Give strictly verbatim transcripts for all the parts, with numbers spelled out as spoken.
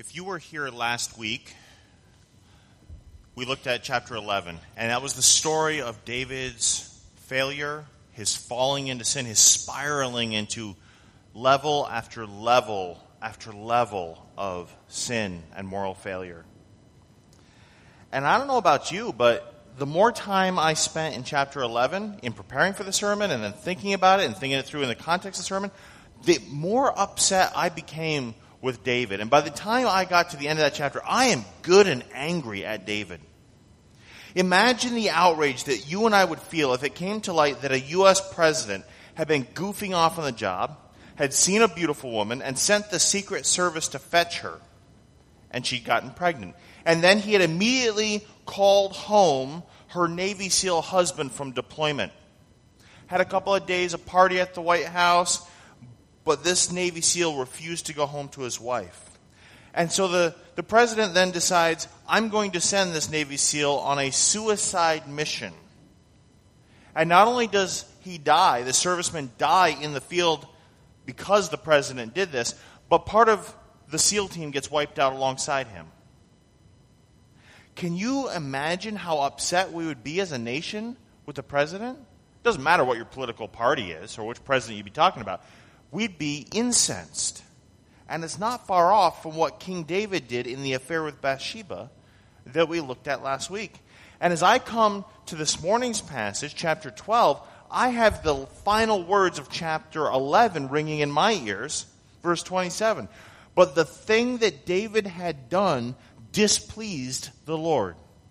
If you were here last week, we looked at chapter eleven, and that was the story of David's failure, his falling into sin, his spiraling into level after level after level of sin and moral failure. And I don't know about you, but the more time I spent in chapter eleven in preparing for the sermon and then thinking about it and thinking it through in the context of the sermon, the more upset I became with David. And by the time I got to the end of that chapter, I am good and angry at David. Imagine the outrage that you and I would feel if it came to light that a U S president had been goofing off on the job, had seen a beautiful woman, and sent the Secret Service to fetch her, and she'd gotten pregnant. And then he had immediately called home her Navy SEAL husband from deployment. Had a couple of days, a party at the White House, but this Navy SEAL refused to go home to his wife. And so the, the president then decides, I'm going to send this Navy SEAL on a suicide mission. And not only does he die, the serviceman die in the field because the president did this, but part of the SEAL team gets wiped out alongside him. Can you imagine how upset we would be as a nation with the president? It doesn't matter what your political party is or which president you'd be talking about. We'd be incensed. And it's not far off from what King David did in the affair with Bathsheba that we looked at last week. And as I come to this morning's passage, chapter twelve, I have the final words of chapter eleven ringing in my ears, verse twenty-seven. But the thing that David had done displeased the Lord.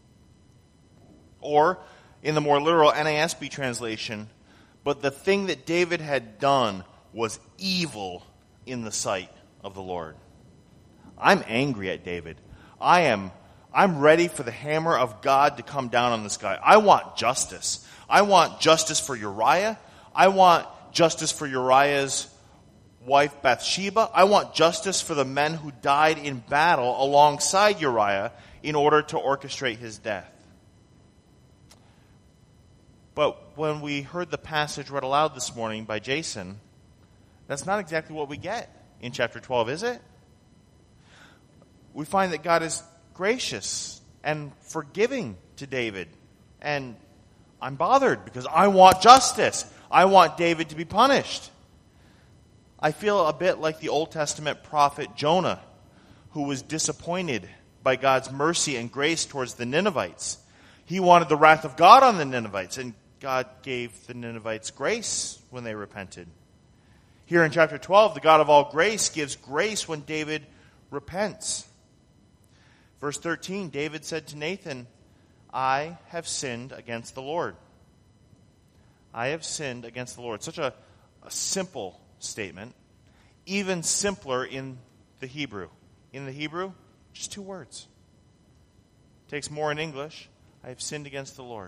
Or, in the more literal N A S B translation, but the thing that David had done was evil in the sight of the Lord. I'm angry at David. I am I'm ready for the hammer of God to come down on this guy. I want justice. I want justice for Uriah. I want justice for Uriah's wife Bathsheba. I want justice for the men who died in battle alongside Uriah in order to orchestrate his death. But when we heard the passage read aloud this morning by Jason, that's not exactly what we get in chapter twelve, is it? We find that God is gracious and forgiving to David. And I'm bothered because I want justice. I want David to be punished. I feel a bit like the Old Testament prophet Jonah, who was disappointed by God's mercy and grace towards the Ninevites. He wanted the wrath of God on the Ninevites, and God gave the Ninevites grace when they repented. Here in chapter twelve, the God of all grace gives grace when David repents. Verse thirteen, David said to Nathan, I have sinned against the Lord. I have sinned against the Lord. Such a, a simple statement. Even simpler in the Hebrew. In the Hebrew, just two words. Takes more in English. I have sinned against the Lord.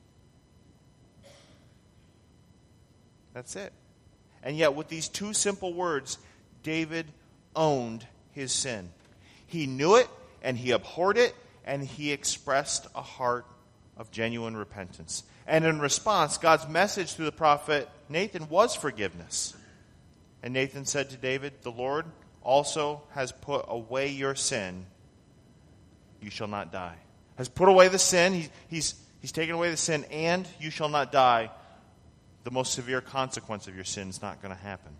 That's it. And yet, with these two simple words, David owned his sin. He knew it, and he abhorred it, and he expressed a heart of genuine repentance. And in response, God's message through the prophet Nathan was forgiveness. And Nathan said to David, the Lord also has put away your sin. You shall not die. Has put away the sin. He, he's, he's taken away the sin, and you shall not die. The most severe consequence of your sin is not going to happen.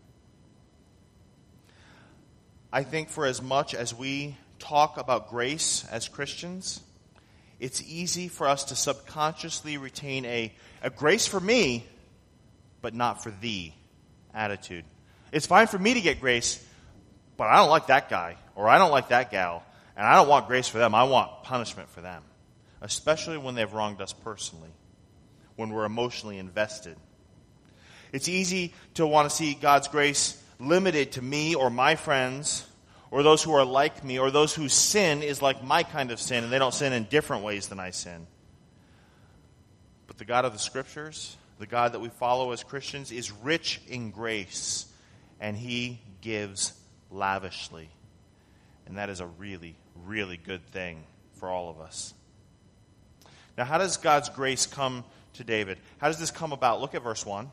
I think for as much as we talk about grace as Christians, it's easy for us to subconsciously retain a, a grace for me, but not for thee attitude. It's fine for me to get grace, but I don't like that guy, or I don't like that gal, and I don't want grace for them. I want punishment for them, especially when they've wronged us personally, when we're emotionally invested. It's easy to want to see God's grace limited to me or my friends or those who are like me or those whose sin is like my kind of sin and they don't sin in different ways than I sin. But the God of the Scriptures, the God that we follow as Christians, is rich in grace and He gives lavishly. And that is a really, really good thing for all of us. Now, how does God's grace come to David? How does this come about? Look at verse one.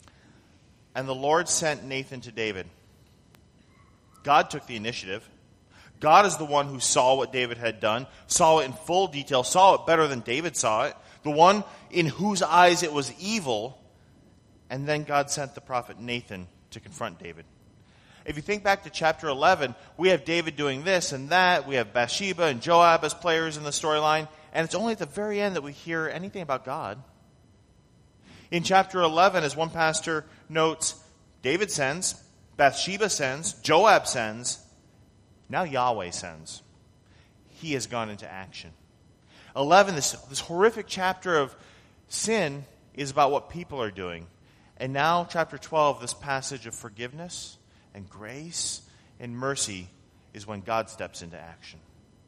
And the Lord sent Nathan to David. God took the initiative. God is the one who saw what David had done, saw it in full detail, saw it better than David saw it, the one in whose eyes it was evil, and then God sent the prophet Nathan to confront David. If you think back to chapter eleven, we have David doing this and that, we have Bathsheba and Joab as players in the storyline, and it's only at the very end that we hear anything about God. In chapter eleven, as one pastor notes, David sends, Bathsheba sends, Joab sends, now Yahweh sends. He has gone into action. eleven, this, this horrific chapter of sin, is about what people are doing. And now, chapter twelve, this passage of forgiveness and grace and mercy is when God steps into action.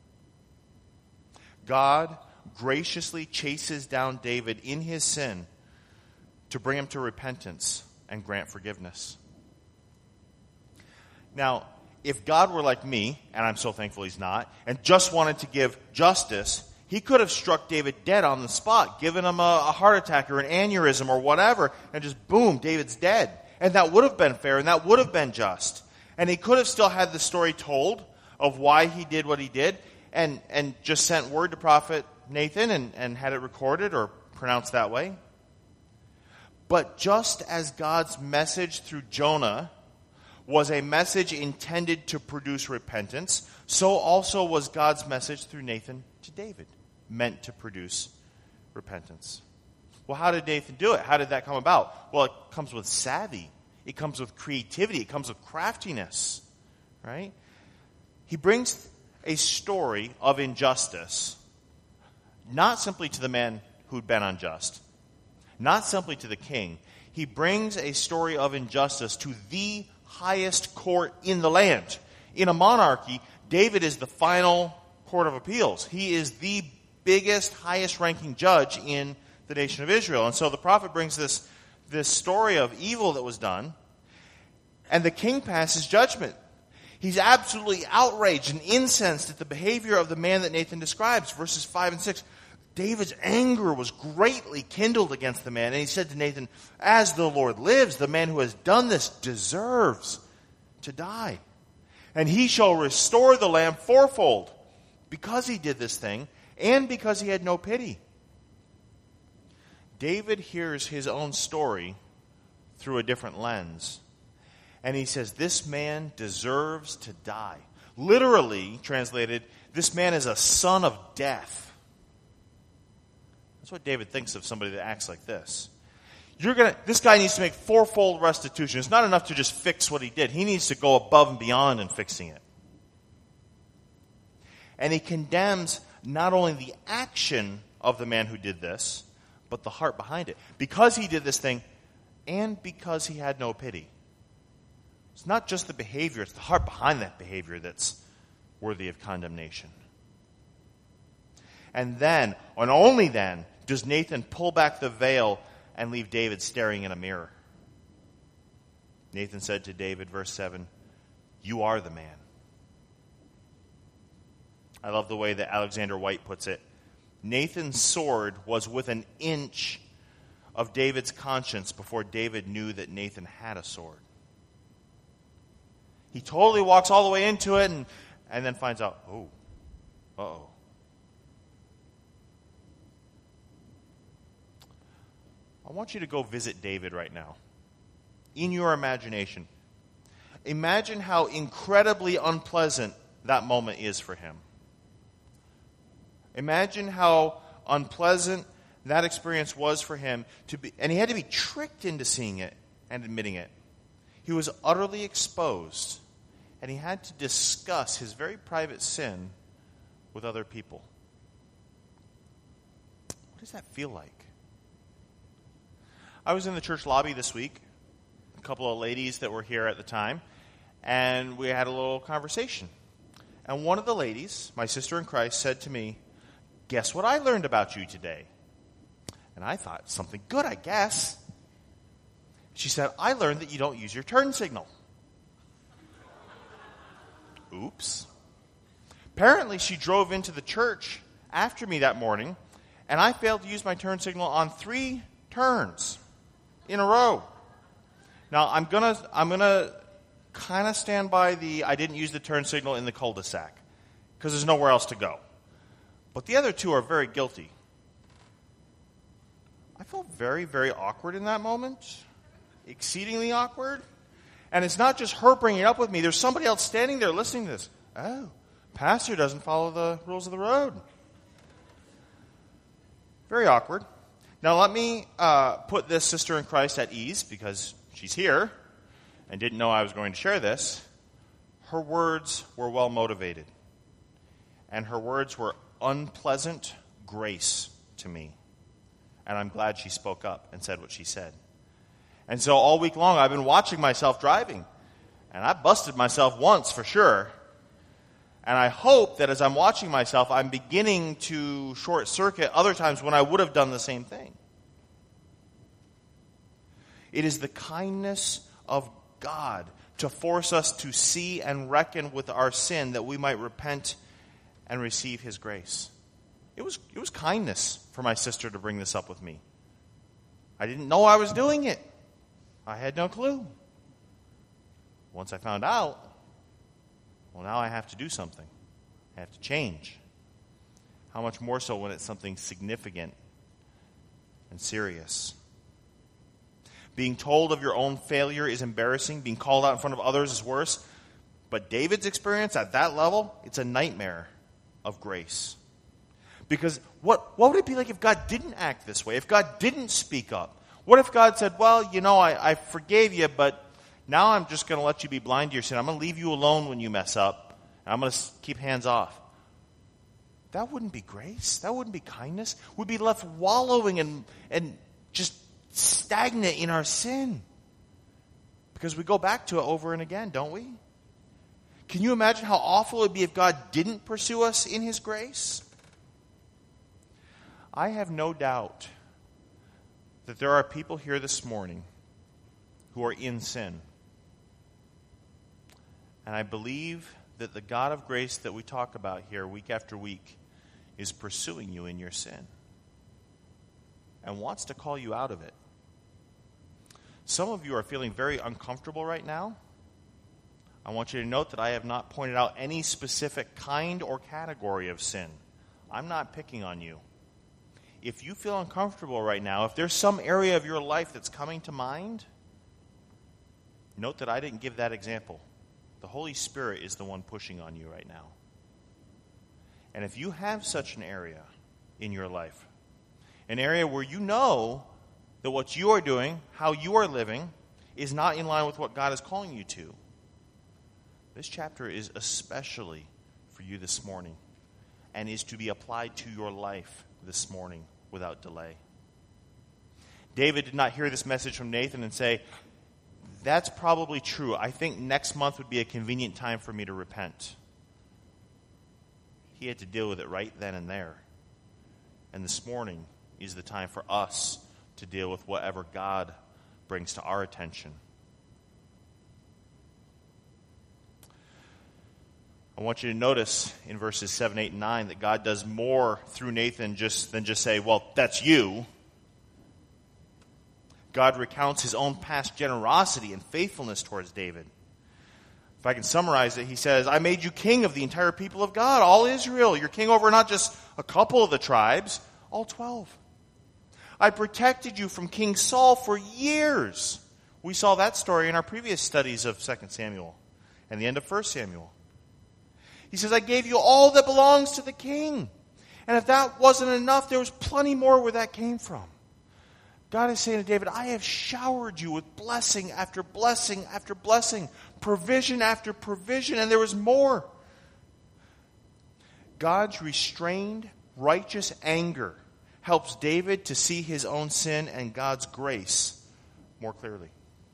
God graciously chases down David in his sin to bring him to repentance and grant forgiveness. Now, if God were like me, and I'm so thankful he's not, and just wanted to give justice, he could have struck David dead on the spot, given him a, a heart attack or an aneurysm or whatever, and just boom, David's dead. And that would have been fair, and that would have been just. And he could have still had the story told of why he did what he did, and, and just sent word to prophet Nathan and, and had it recorded or pronounced that way. But just as God's message through Jonah was a message intended to produce repentance, so also was God's message through Nathan to David, meant to produce repentance. Well, how did Nathan do it? How did that come about? Well, it comes with savvy. It comes with creativity. It comes with craftiness, right? He brings a story of injustice, not simply to the man who'd been unjust, not simply to the king. He brings a story of injustice to the highest court in the land. In a monarchy, David is the final court of appeals. He is the biggest, highest-ranking judge in the nation of Israel. And so the prophet brings this, this story of evil that was done, and the king passes judgment. He's absolutely outraged and incensed at the behavior of the man that Nathan describes. Verses five and six. David's anger was greatly kindled against the man, and he said to Nathan, "As the Lord lives, the man who has done this deserves to die. And he shall restore the lamb fourfold, because he did this thing, and because he had no pity." David hears his own story through a different lens. And he says, this man deserves to die. Literally translated, this man is a son of death. That's what David thinks of somebody that acts like this. You're gonna. This guy needs to make fourfold restitution. It's not enough to just fix what he did. He needs to go above and beyond in fixing it. And he condemns not only the action of the man who did this, but the heart behind it. Because he did this thing, and because he had no pity. It's not just the behavior, it's the heart behind that behavior that's worthy of condemnation. And then, and only then, does Nathan pull back the veil and leave David staring in a mirror. Nathan said to David, verse seven, "You are the man." I love the way that Alexander White puts it. Nathan's sword was within an inch of David's conscience before David knew that Nathan had a sword. He totally walks all the way into it and, and then finds out, oh, uh-oh. I want you to go visit David right now. In your imagination. Imagine how incredibly unpleasant that moment is for him. Imagine how unpleasant that experience was for him to be, and he had to be tricked into seeing it and admitting it. He was utterly exposed, and he had to discuss his very private sin with other people. What does that feel like? I was in the church lobby this week, a couple of ladies that were here at the time, and we had a little conversation. And one of the ladies, my sister in Christ, said to me, "Guess what I learned about you today?" And I thought, something good, I guess. She said, "I learned that you don't use your turn signal." Oops. Apparently, she drove into the church after me that morning, and I failed to use my turn signal on three turns in a row. Now, I'm gonna I'm gonna kind of stand by the I didn't use the turn signal in the cul-de-sac because there's nowhere else to go. But the other two are very guilty. I felt very, very awkward in that moment. Exceedingly awkward. And it's not just her bringing it up with me. There's somebody else standing there listening to this. Oh, pastor doesn't follow the rules of the road. Very awkward. Now let me uh, put this sister in Christ at ease because she's here and didn't know I was going to share this. Her words were well motivated. And her words were unpleasant grace to me. And I'm glad she spoke up and said what she said. And so all week long I've been watching myself driving. And I busted myself once for sure. And I hope that as I'm watching myself, I'm beginning to short circuit other times when I would have done the same thing. It is the kindness of God to force us to see and reckon with our sin that we might repent and receive his grace. It was, it was kindness for my sister to bring this up with me. I didn't know I was doing it. I had no clue. Once I found out, well, now I have to do something. I have to change. How much more so when it's something significant and serious. Being told of your own failure is embarrassing. Being called out in front of others is worse. But David's experience at that level, it's a nightmare of grace. Because what, what would it be like if God didn't act this way? If God didn't speak up? What if God said, well, you know, I, I forgave you, but now I'm just going to let you be blind to your sin. I'm going to leave you alone when you mess up. And I'm going to keep hands off. That wouldn't be grace. That wouldn't be kindness. We'd be left wallowing and, and just stagnant in our sin. Because we go back to it over and again, don't we? Can you imagine how awful it would be if God didn't pursue us in his grace? I have no doubt that there are people here this morning who are in sin. And I believe that the God of grace that we talk about here week after week is pursuing you in your sin and wants to call you out of it. Some of you are feeling very uncomfortable right now. I want you to note that I have not pointed out any specific kind or category of sin. I'm not picking on you. If you feel uncomfortable right now, if there's some area of your life that's coming to mind, note that I didn't give that example. The Holy Spirit is the one pushing on you right now. And if you have such an area in your life, an area where you know that what you are doing, how you are living, is not in line with what God is calling you to, this chapter is especially for you this morning and is to be applied to your life this morning without delay. David did not hear this message from Nathan and say, that's probably true. I think next month would be a convenient time for me to repent. He had to deal with it right then and there. And this morning is the time for us to deal with whatever God brings to our attention. I want you to notice in verses seven, eight, and nine that God does more through Nathan just than just say, well, that's you. God recounts his own past generosity and faithfulness towards David. If I can summarize it, he says, I made you king of the entire people of God, all Israel. You're king over not just a couple of the tribes, all twelve. I protected you from King Saul for years. We saw that story in our previous studies of Second Samuel and the end of First Samuel. He says, I gave you all that belongs to the king. And if that wasn't enough, there was plenty more where that came from. God is saying to David, I have showered you with blessing after blessing after blessing, provision after provision, and there was more. God's restrained, righteous anger helps David to see his own sin and God's grace more clearly.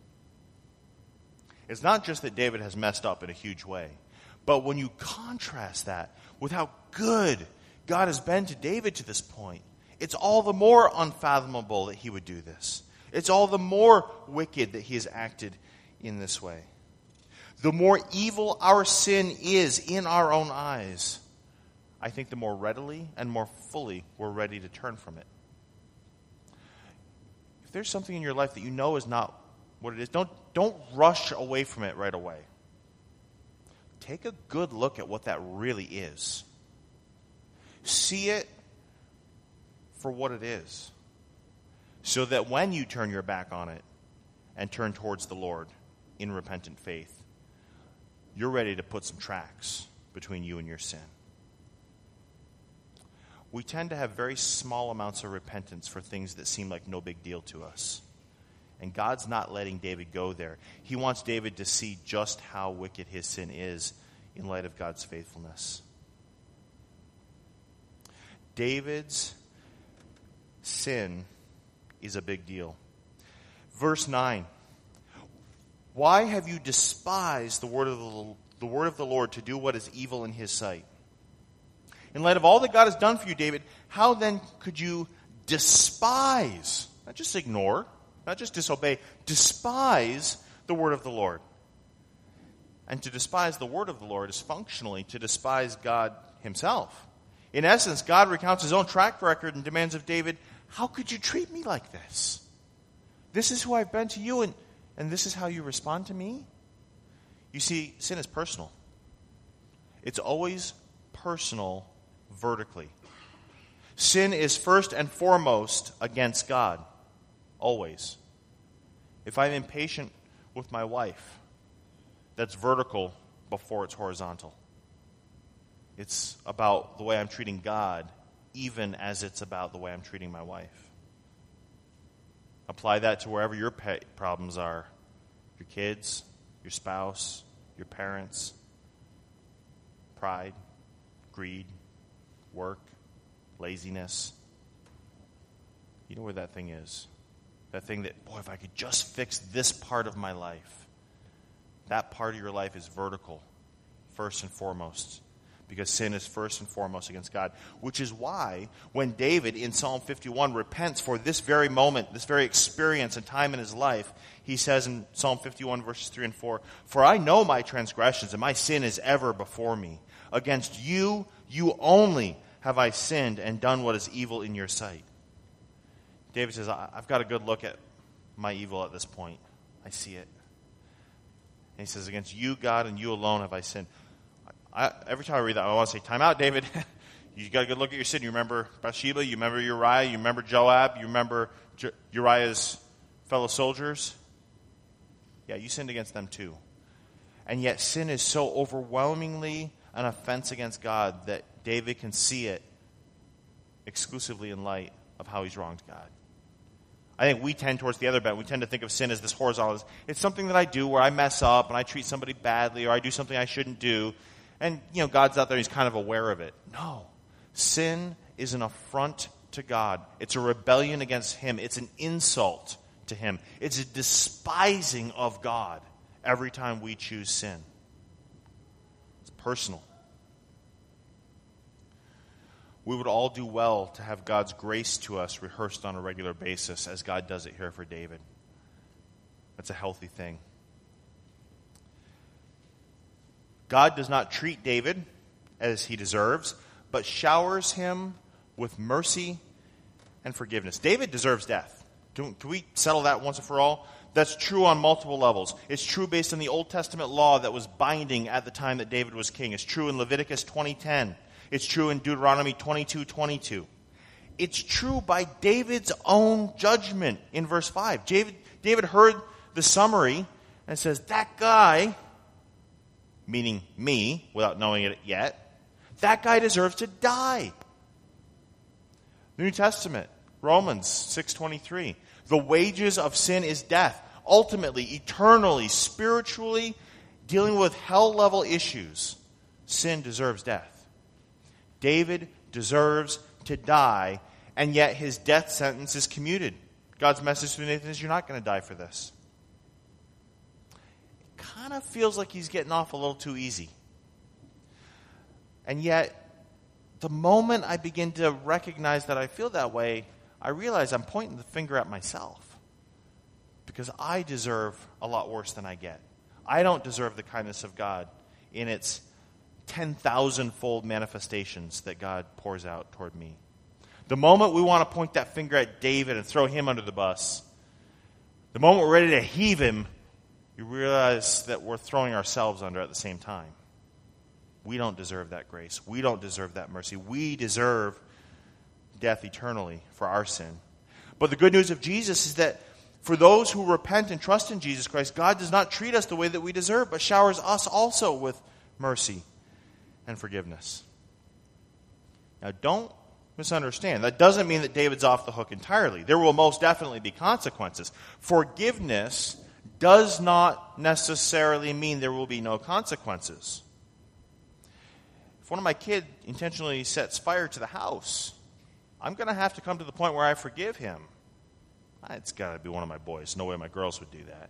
It's not just that David has messed up in a huge way, but when you contrast that with how good God has been to David to this point, it's all the more unfathomable that he would do this. It's all the more wicked that he has acted in this way. The more evil our sin is in our own eyes, I think the more readily and more fully we're ready to turn from it. If there's something in your life that you know is not what it is, don't, don't rush away from it right away. Take a good look at what that really is. See it for what it is, so that when you turn your back on it and turn towards the Lord in repentant faith, you're ready to put some tracks between you and your sin. We tend to have very small amounts of repentance for things that seem like no big deal to us. And God's not letting David go there. He wants David to see just how wicked his sin is in light of God's faithfulness. David's sin is a big deal. Verse nine. Why have you despised the word of the, the word of the Lord to do what is evil in his sight? In light of all that God has done for you, David, how then could you despise, not just ignore, not just disobey, despise the word of the Lord? And to despise the word of the Lord is functionally to despise God himself. In essence, God recounts his own track record and demands of David, how could you treat me like this? This is who I've been to you, and, and this is how you respond to me? You see, sin is personal. It's always personal vertically. Sin is first and foremost against God. Always. If I'm impatient with my wife, that's vertical before it's horizontal. It's about the way I'm treating God, even as it's about the way I'm treating my wife. Apply that to wherever your pet problems are. Your kids, your spouse, your parents, pride, greed, work, laziness. You know where that thing is. That thing that, boy, if I could just fix this part of my life. That part of your life is vertical, first and foremost. Because sin is first and foremost against God. Which is why when David in Psalm fifty-one repents for this very moment, this very experience and time in his life, he says in Psalm fifty-one verses three and four, For I know my transgressions and my sin is ever before me. Against you, you only have I sinned and done what is evil in your sight. David says, I've got a good look at my evil at this point. I see it. And he says, against you, God, and you alone have I sinned. I, every time I read that, I want to say, time out, David. You got a good look at your sin. You remember Bathsheba. You remember Uriah. You remember Joab. You remember J- Uriah's fellow soldiers. Yeah, you sinned against them too. And yet sin is so overwhelmingly an offense against God that David can see it exclusively in light of how he's wronged God. I think we tend towards the other bent. We tend to think of sin as this horizontal. It's something that I do where I mess up and I treat somebody badly or I do something I shouldn't do. And, you know, God's out there, he's kind of aware of it. No. Sin is an affront to God. It's a rebellion against him. It's an insult to him. It's a despising of God every time we choose sin. It's personal. We would all do well to have God's grace to us rehearsed on a regular basis as God does it here for David. That's a healthy thing. God does not treat David as he deserves, but showers him with mercy and forgiveness. David deserves death. Can we settle that once and for all? That's true on multiple levels. It's true based on the Old Testament law that was binding at the time that David was king. It's true in Leviticus twenty ten. It's true in Deuteronomy twenty-two twenty-two. It's true by David's own judgment in verse five. David, David heard the summary and says, that guy, meaning me, without knowing it yet, that guy deserves to die. The New Testament, Romans six twenty-three. The wages of sin is death. Ultimately, eternally, spiritually, dealing with hell-level issues, sin deserves death. David deserves to die, and yet his death sentence is commuted. God's message to Nathan is, you're not going to die for this. It kind of feels like he's getting off a little too easy. And yet, the moment I begin to recognize that I feel that way, I realize I'm pointing the finger at myself. Because I deserve a lot worse than I get. I don't deserve the kindness of God in its ten thousand fold manifestations that God pours out toward me. The moment we want to point that finger at David and throw him under the bus, the moment we're ready to heave him you realize that we're throwing ourselves under at the same time. We don't deserve that grace. We don't deserve that mercy. We deserve death eternally for our sin. But the good news of Jesus is that for those who repent and trust in Jesus Christ, God does not treat us the way that we deserve, but showers us also with mercy and forgiveness. Now, don't misunderstand. That doesn't mean that David's off the hook entirely. There will most definitely be consequences. Forgiveness does not necessarily mean there will be no consequences. If one of my kids intentionally sets fire to the house, I'm going to have to come to the point where I forgive him. It's got to be one of my boys. No way my girls would do that.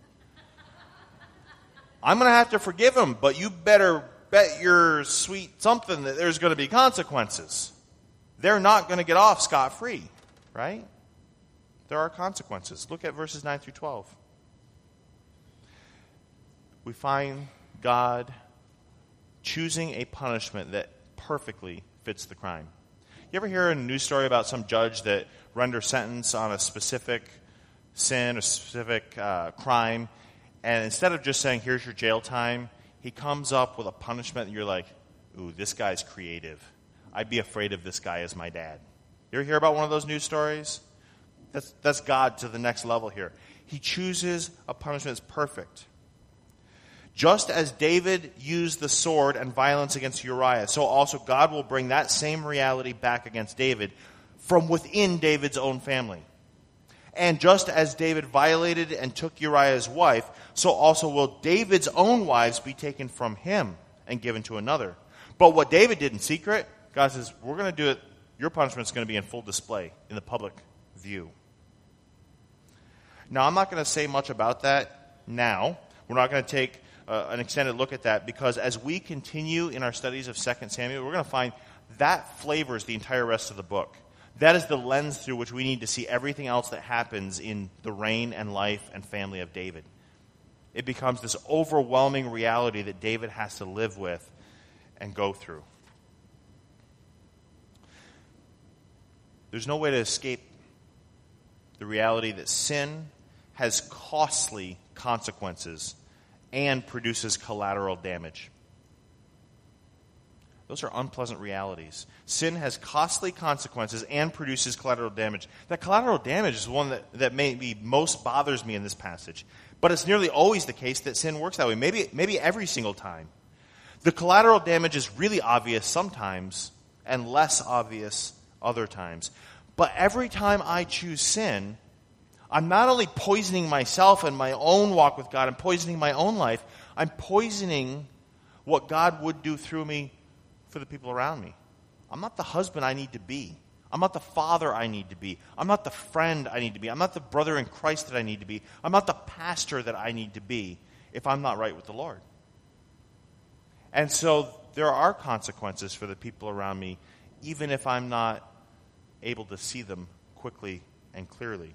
I'm going to have to forgive him, but you better bet your sweet something that there's going to be consequences. They're not going to get off scot-free, right? There are consequences. Look at verses nine through twelve. We find God choosing a punishment that perfectly fits the crime. You ever hear a news story about some judge that renders sentence on a specific sin, a specific uh, crime, and instead of just saying, here's your jail time, he comes up with a punishment and you're like, ooh, this guy's creative. I'd be afraid of this guy as my dad. You ever hear about one of those news stories? That's, that's God to the next level here. He chooses a punishment that's perfect. Just as David used the sword and violence against Uriah, so also God will bring that same reality back against David from within David's own family. And just as David violated and took Uriah's wife, so also will David's own wives be taken from him and given to another. But what David did in secret, God says, we're going to do it. Your punishment is going to be in full display in the public view. Now, I'm not going to say much about that now. We're not going to take uh, an extended look at that because as we continue in our studies of Second Samuel, we're going to find that flavors the entire rest of the book. That is the lens through which we need to see everything else that happens in the reign and life and family of David. It becomes this overwhelming reality that David has to live with and go through. There's no way to escape the reality that sin has costly consequences and produces collateral damage. Those are unpleasant realities. Sin has costly consequences and produces collateral damage. That collateral damage is the one that, that maybe most bothers me in this passage. But it's nearly always the case that sin works that way, maybe, maybe every single time. The collateral damage is really obvious sometimes and less obvious other times. But every time I choose sin, I'm not only poisoning myself and my own walk with God, I'm poisoning my own life, I'm poisoning what God would do through me for the people around me. I'm not the husband I need to be. I'm not the father I need to be. I'm not the friend I need to be. I'm not the brother in Christ that I need to be. I'm not the pastor that I need to be if I'm not right with the Lord. And so there are consequences for the people around me, even if I'm not able to see them quickly and clearly.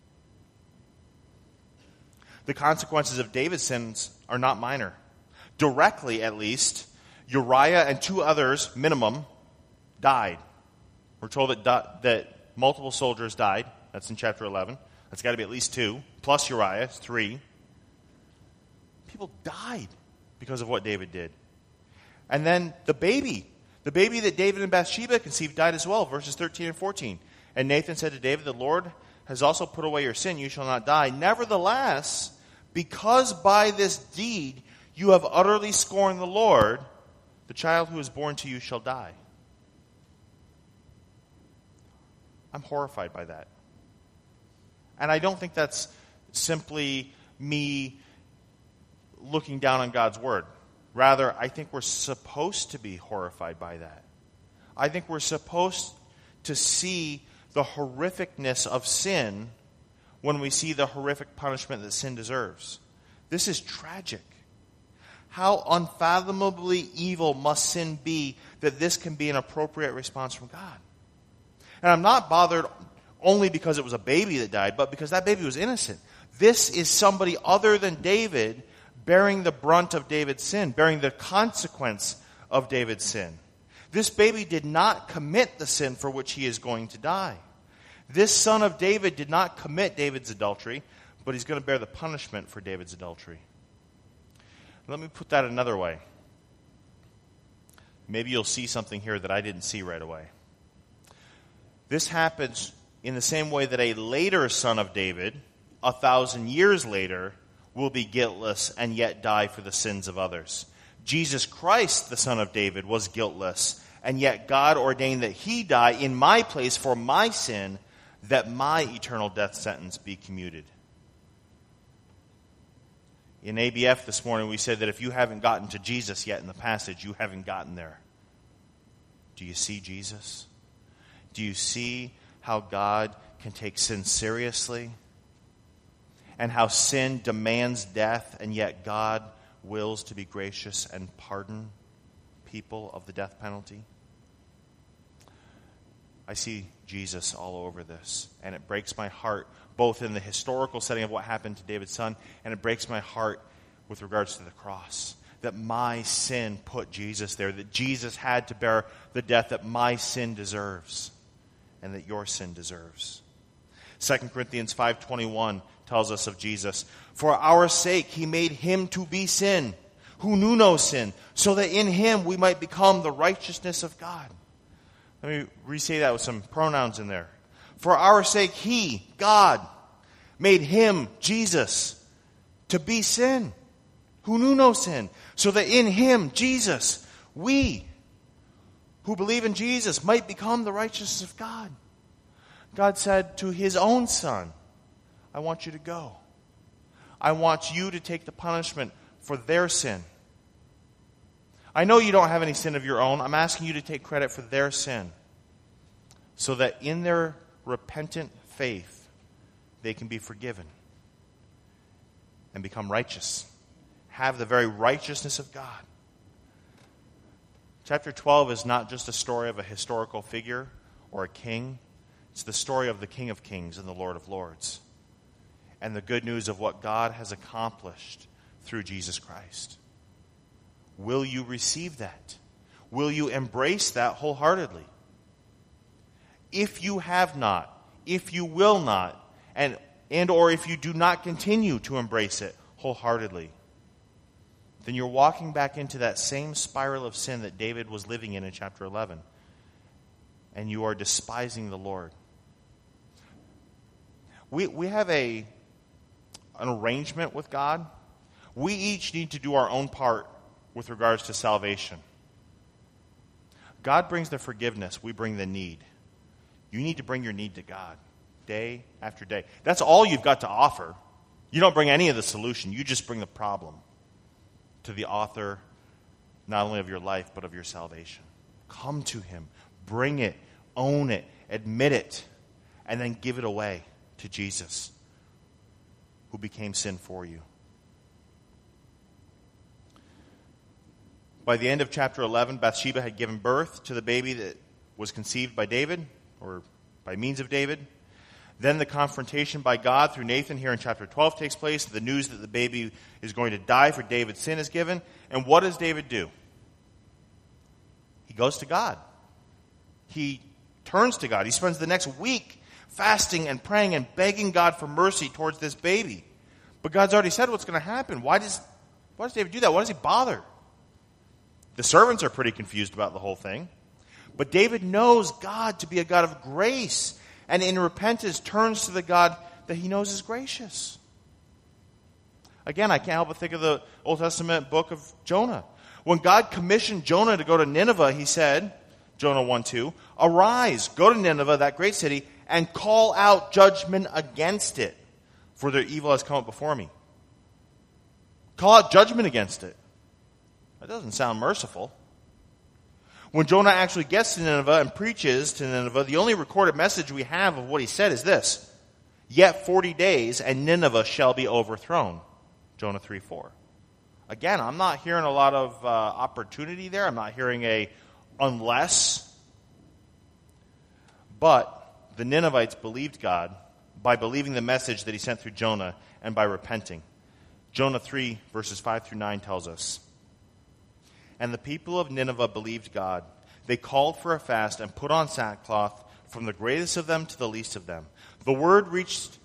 The consequences of David's sins are not minor. Directly, at least, Uriah and two others, minimum, died. We're told that, that multiple soldiers died. That's in chapter eleven. That's got to be at least two. Plus Uriah, it's three. People died because of what David did. And then the baby. The baby that David and Bathsheba conceived died as well. Verses thirteen and fourteen. And Nathan said to David, the Lord has also put away your sin. You shall not die. Nevertheless, because by this deed you have utterly scorned the Lord, the child who is born to you shall die. I'm horrified by that. And I don't think that's simply me looking down on God's word. Rather, I think we're supposed to be horrified by that. I think we're supposed to see the horrificness of sin when we see the horrific punishment that sin deserves. This is tragic. How unfathomably evil must sin be that this can be an appropriate response from God? And I'm not bothered only because it was a baby that died, but because that baby was innocent. This is somebody other than David bearing the brunt of David's sin, bearing the consequence of David's sin. This baby did not commit the sin for which he is going to die. This son of David did not commit David's adultery, but he's going to bear the punishment for David's adultery. Let me put that another way. Maybe you'll see something here that I didn't see right away. This happens in the same way that a later son of David, a thousand years later, will be guiltless and yet die for the sins of others. Jesus Christ, the son of David, was guiltless, and yet God ordained that he die in my place for my sin, that my eternal death sentence be commuted. In A B F this morning, we said that if you haven't gotten to Jesus yet in the passage, you haven't gotten there. Do you see Jesus? Do you see how God can take sin seriously? And how sin demands death, and yet God wills to be gracious and pardon people of the death penalty? I see Jesus all over this, and it breaks my heart, both in the historical setting of what happened to David's son, and it breaks my heart with regards to the cross, that my sin put Jesus there, that Jesus had to bear the death that my sin deserves and that your sin deserves. Second Corinthians five twenty-one tells us of Jesus, "For our sake he made him to be sin, who knew no sin, so that in him we might become the righteousness of God." Let me re-say that with some pronouns in there. For our sake, he, God, made him, Jesus, to be sin, who knew no sin, so that in him, Jesus, we, who believe in Jesus, might become the righteousness of God. God said to his own son, I want you to go. I want you to take the punishment for their sin. I know you don't have any sin of your own. I'm asking you to take credit for their sin, so that in their repentant faith, they can be forgiven and become righteous, have the very righteousness of God. Chapter twelve is not just a story of a historical figure or a king. It's the story of the King of Kings and the Lord of Lords, and the good news of what God has accomplished through Jesus Christ. Will you receive that? Will you embrace that wholeheartedly? If you have not, if you will not, and, and or if you do not continue to embrace it wholeheartedly, then you're walking back into that same spiral of sin that David was living in in chapter eleven. And you are despising the Lord. We, we have a, an arrangement with God. We each need to do our own part with regards to salvation. God brings the forgiveness. We bring the need. You need to bring your need to God day after day. That's all you've got to offer. You don't bring any of the solution. You just bring the problem to the author, not only of your life, but of your salvation. Come to him. Bring it. Own it. Admit it. And then give it away to Jesus, who became sin for you. By the end of chapter eleven, Bathsheba had given birth to the baby that was conceived by David, or by means of David. Then the confrontation by God through Nathan here in chapter twelve takes place. The news that the baby is going to die for David's sin is given. And what does David do? He goes to God. He turns to God. He spends the next week fasting and praying and begging God for mercy towards this baby. But God's already said what's going to happen. Why does, why does David do that? Why does he bother? The servants are pretty confused about the whole thing. But David knows God to be a God of grace, and in repentance turns to the God that he knows is gracious. Again, I can't help but think of the Old Testament book of Jonah. When God commissioned Jonah to go to Nineveh, he said, Jonah one two, "Arise, go to Nineveh, that great city, and call out judgment against it, for their evil has come up before me." Call out judgment against it. That doesn't sound merciful. When Jonah actually gets to Nineveh and preaches to Nineveh, the only recorded message we have of what he said is this: "Yet forty days, and Nineveh shall be overthrown." Jonah three four. Again, I'm not hearing a lot of uh, opportunity there. I'm not hearing a unless. But the Ninevites believed God by believing the message that he sent through Jonah and by repenting. Jonah three, verses five through nine tells us, "And the people of Nineveh believed God. They called for a fast and put on sackcloth, from the greatest of them to the least of them. The word reached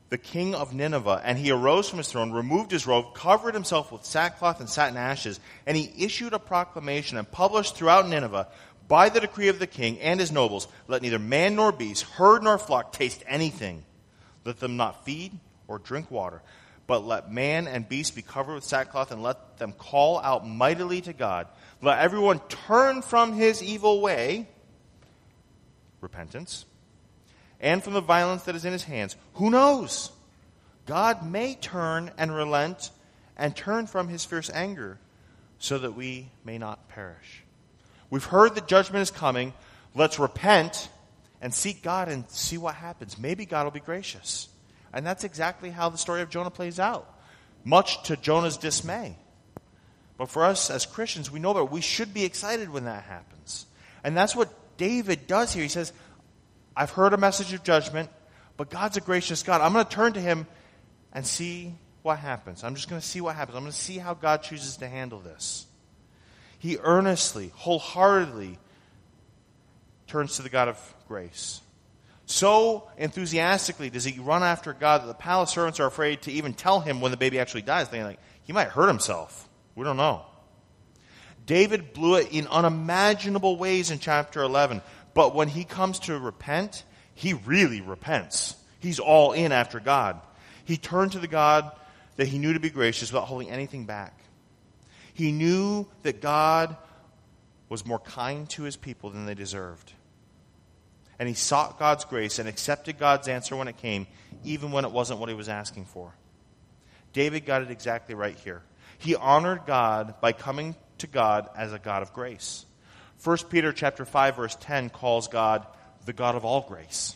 the king of Nineveh, and he arose from his throne, removed his robe, covered himself with sackcloth and satin ashes, and he issued a proclamation and published throughout Nineveh, by the decree of the king and his nobles, let neither man nor beast, herd nor flock taste anything. Let them not feed or drink water, but let man and beast be covered with sackcloth, and let them call out mightily to God. Let everyone turn from his evil way, repentance, and from the violence that is in his hands. Who knows? God may turn and relent and turn from his fierce anger, so that we may not perish. We've heard that judgment is coming. Let's repent and seek God and see what happens. Maybe God will be gracious. And that's exactly how the story of Jonah plays out, much to Jonah's dismay. But for us as Christians, we know that we should be excited when that happens. And that's what David does here. He says, I've heard a message of judgment, but God's a gracious God. I'm going to turn to him and see what happens. I'm just going to see what happens. I'm going to see how God chooses to handle this. He earnestly, wholeheartedly turns to the God of grace. So enthusiastically does he run after God that the palace servants are afraid to even tell him when the baby actually dies. They're like, he might hurt himself. We don't know. David blew it in unimaginable ways in chapter eleven. But when he comes to repent, he really repents. He's all in after God. He turned to the God that he knew to be gracious without holding anything back. He knew that God was more kind to his people than they deserved. And he sought God's grace and accepted God's answer when it came, even when it wasn't what he was asking for. David got it exactly right here. He honored God by coming to God as a God of grace. First Peter chapter five, verse ten calls God the God of all grace.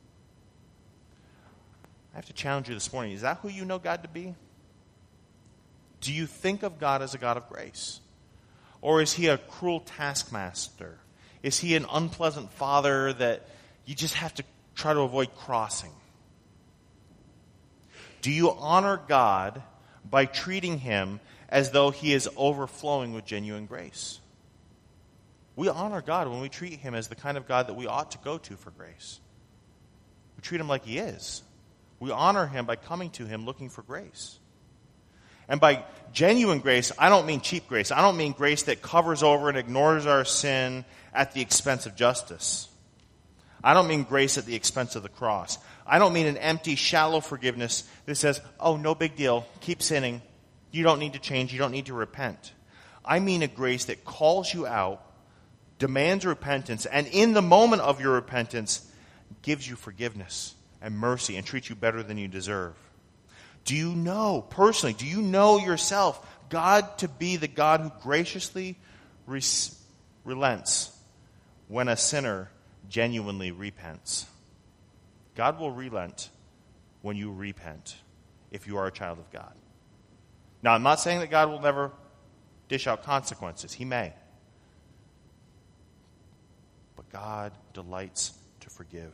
I have to challenge you this morning. Is that who you know God to be? Do you think of God as a God of grace? Or is he a cruel taskmaster? Is he an unpleasant father that you just have to try to avoid crossing? Do you honor God by treating him as though he is overflowing with genuine grace? We honor God when we treat him as the kind of God that we ought to go to for grace. We treat him like he is. We honor him by coming to him looking for grace. And by genuine grace, I don't mean cheap grace. I don't mean grace that covers over and ignores our sin at the expense of justice. I don't mean grace at the expense of the cross. I don't mean an empty, shallow forgiveness that says, oh, no big deal, keep sinning. You don't need to change. You don't need to repent. I mean a grace that calls you out, demands repentance, and in the moment of your repentance, gives you forgiveness and mercy and treats you better than you deserve. Do you know, personally, do you know yourself, God to be the God who graciously res- relents when a sinner genuinely repents? God will relent when you repent if you are a child of God. Now, I'm not saying that God will never dish out consequences. He may. But God delights to forgive.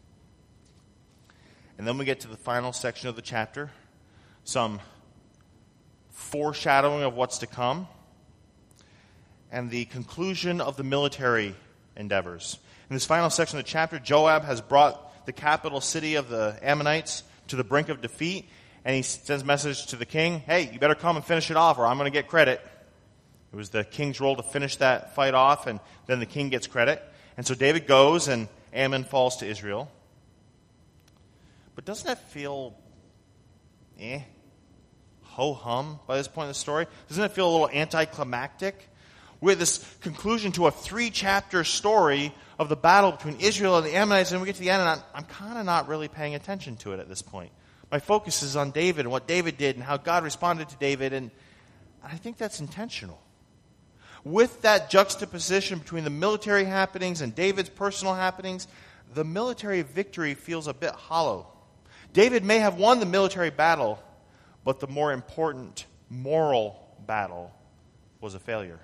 And then we get to the final section of the chapter. Some foreshadowing of what's to come, and the conclusion of the military endeavors. In this final section of the chapter, Joab has brought the capital city of the Ammonites to the brink of defeat, and he sends a message to the king, hey, you better come and finish it off or I'm going to get credit. It was the king's role to finish that fight off, and then the king gets credit. And so David goes, and Ammon falls to Israel. But doesn't that feel, eh, ho-hum by this point in the story? Doesn't it feel a little anticlimactic? We have this conclusion to a three-chapter story of the battle between Israel and the Ammonites, and we get to the end, and I'm, I'm kind of not really paying attention to it at this point. My focus is on David and what David did and how God responded to David, and I think that's intentional. With that juxtaposition between the military happenings and David's personal happenings, the military victory feels a bit hollow. David may have won the military battle, but the more important moral battle was a failure.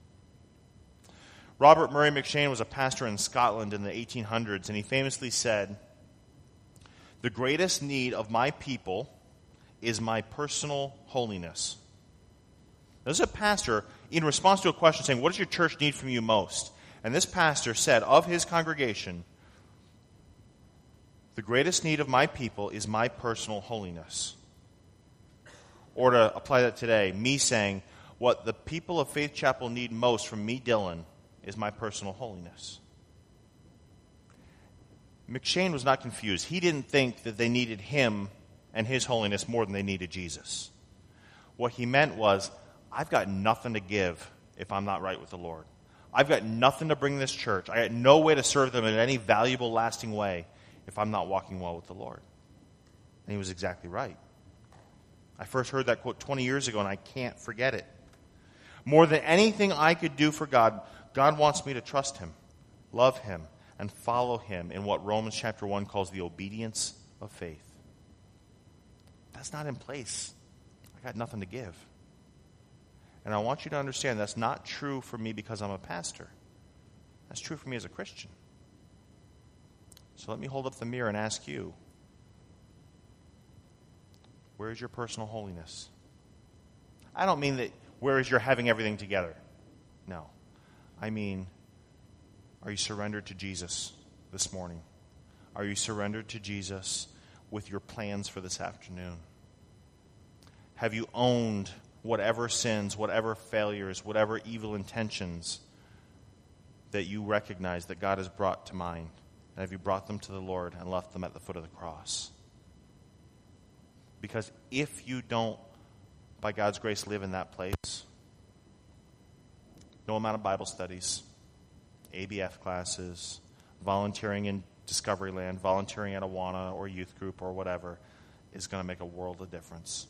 Robert Murray McShane was a pastor in Scotland in the eighteen hundreds, and he famously said, the greatest need of my people is my personal holiness. This is a pastor in response to a question saying, what does your church need from you most? And this pastor said of his congregation, The greatest need of my people is my personal holiness. Or to apply that today, me saying, what the people of Faith Chapel need most from me, Dylan, is my personal holiness. McShane was not confused. He didn't think that they needed him and his holiness more than they needed Jesus. What he meant was, I've got nothing to give if I'm not right with the Lord. I've got nothing to bring this church. I got no way to serve them in any valuable, lasting way if I'm not walking well with the Lord. And he was exactly right. I first heard that quote twenty years ago, and I can't forget it. More than anything I could do for God, God wants me to trust him, love him, and follow him in what Romans chapter one calls the obedience of faith. That's not in place. I got nothing to give. And I want you to understand that's not true for me because I'm a pastor. That's true for me as a Christian. So let me hold up the mirror and ask you, where is your personal holiness? I don't mean that where is your having everything together. No. I mean, are you surrendered to Jesus this morning? Are you surrendered to Jesus with your plans for this afternoon? Have you owned whatever sins, whatever failures, whatever evil intentions that you recognize that God has brought to mind? And have you brought them to the Lord and left them at the foot of the cross? Because if you don't, by God's grace, live in that place, no amount of Bible studies, A B F classes, volunteering in Discovery Land, volunteering at Awana or youth group or whatever is going to make a world of difference.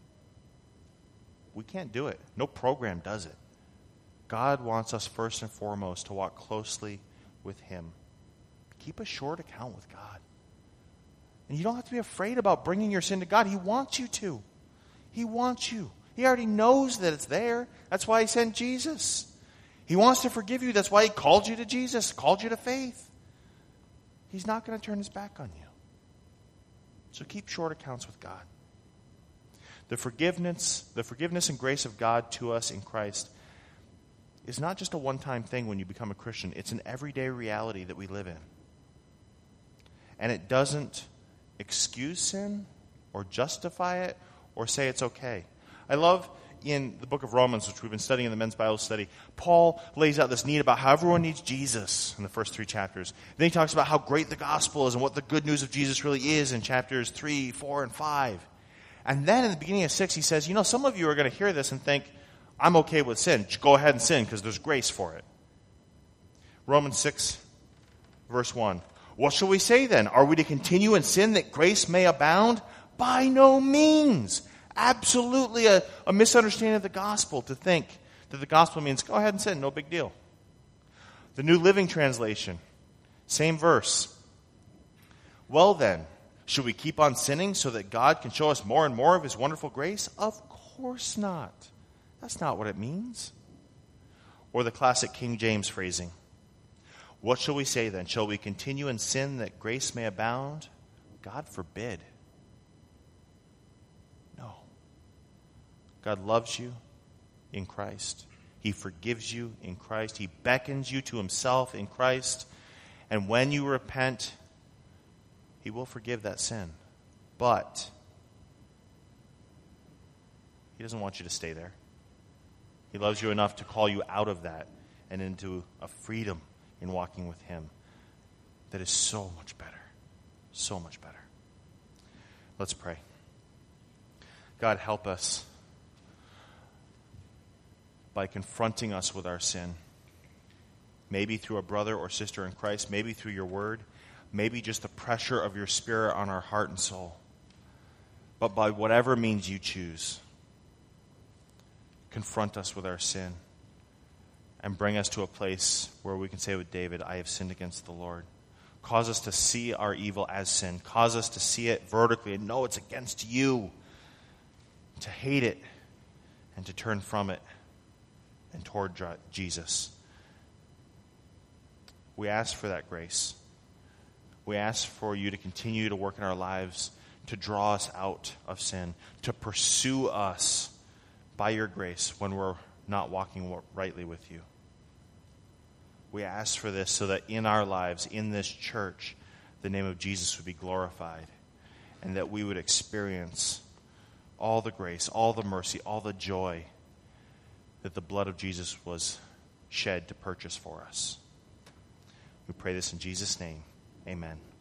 We can't do it. No program does it. God wants us first and foremost to walk closely with him. Keep a short account with God. And you don't have to be afraid about bringing your sin to God. He wants you to. He wants you. He already knows that it's there. That's why he sent Jesus. He wants to forgive you. That's why he called you to Jesus, called you to faith. He's not going to turn his back on you. So keep short accounts with God. The forgiveness, the forgiveness and grace of God to us in Christ is not just a one-time thing when you become a Christian. It's an everyday reality that we live in. And it doesn't excuse sin or justify it or say it's okay. I love in the book of Romans, which we've been studying in the men's Bible study, Paul lays out this need about how everyone needs Jesus in the first three chapters. Then he talks about how great the gospel is and what the good news of Jesus really is in chapters three, four, and five. And then in the beginning of six, he says, you know, some of you are going to hear this and think, I'm okay with sin. Go ahead and sin because there's grace for it. Romans six, verse one. What shall we say then? Are we to continue in sin that grace may abound? By no means. Absolutely a, a misunderstanding of the gospel to think that the gospel means go ahead and sin, no big deal. The New Living Translation, same verse. Well then, should we keep on sinning so that God can show us more and more of his wonderful grace? Of course not. That's not what it means. Or the classic King James phrasing. What shall we say then? Shall we continue in sin that grace may abound? God forbid. No. God loves you in Christ. He forgives you in Christ. He beckons you to himself in Christ. And when you repent, he will forgive that sin. But he doesn't want you to stay there. He loves you enough to call you out of that and into a freedom in walking with him that is so much better. So much better. Let's pray. God, help us by confronting us with our sin. Maybe through a brother or sister in Christ, maybe through your word, maybe just the pressure of your Spirit on our heart and soul. But by whatever means you choose, confront us with our sin and bring us to a place where we can say with David, I have sinned against the Lord. Cause us to see our evil as sin. Cause us to see it vertically and know it's against you. To hate it and to turn from it and toward Jesus. We ask for that grace. We ask for you to continue to work in our lives, to draw us out of sin, to pursue us by your grace when we're not walking rightly with you. We ask for this so that in our lives, in this church, the name of Jesus would be glorified, and that we would experience all the grace, all the mercy, all the joy that the blood of Jesus was shed to purchase for us. We pray this in Jesus' name. Amen.